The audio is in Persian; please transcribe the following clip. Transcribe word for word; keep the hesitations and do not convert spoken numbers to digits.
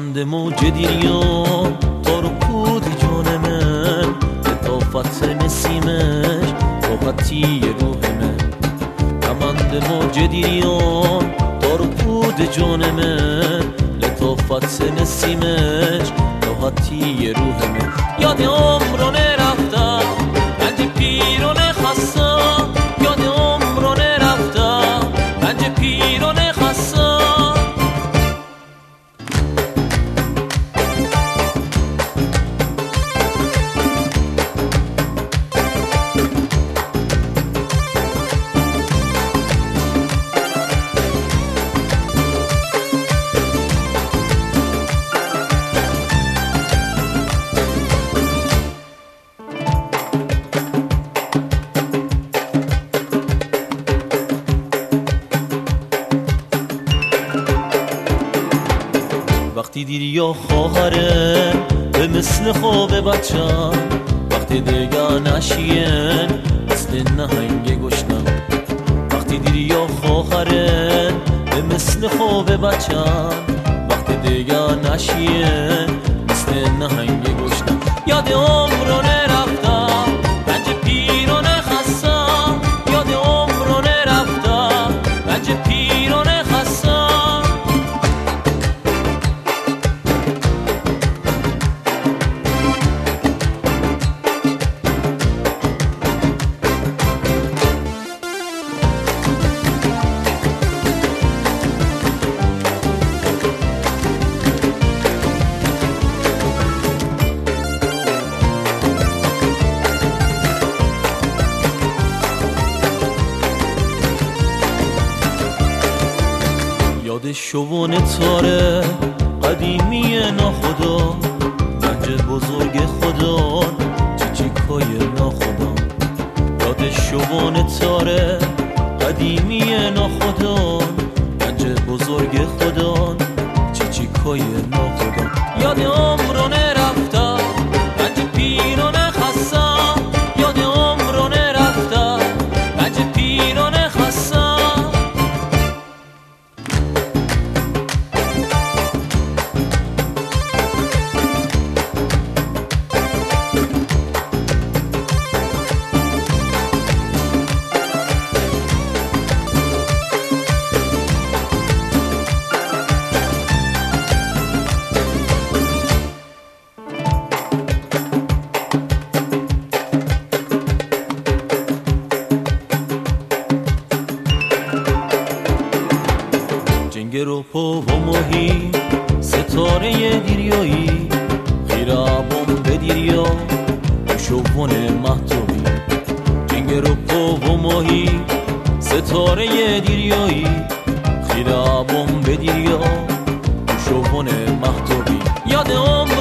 کمند موج دیریان تار و پود جان من، لطافت نسیمش راحتی روح من. کمند موج دیریان تار و پود جان من، لطافت نسیمش راحتی روح من. یاد عمرانه رفتم رنج پیرانه خستم، یاد عمرانه رفتم رنج پیرانه خستم. وقتی دیر یا خواهره به مثل خواب بچم، وقتی دیگه نشین مثل نهنگ گشنم. وقتی دیر یا خواهره به مثل خواب بچم، وقتی دیگه نشین مثل نهنگ گشنم. یاد عمرانه رفتم رنج پیرانه خستم، یاد عمرانه رفتم رنج پیرانه خستم. یاد شوون تاره قدیمی ناخدا، رنج بزرگ خدا چیچیکای ناخدا. یاد شوون تاره قدیمی ناخدا، رنج بزرگ خدا چیچیکای ناخدا. یاد عمرانه رفتم رنج پیرانه خستم، یاد عمرانه رفتم رنج پیرانه خستم. جنگر و پا و ماهی ستاره دیریایی، خیره بمب دیریا شوون محتوی. جنگر و پا و ماهی ستاره دیریایی، خیره بمب دیریا شوون محتوی. یاد عمر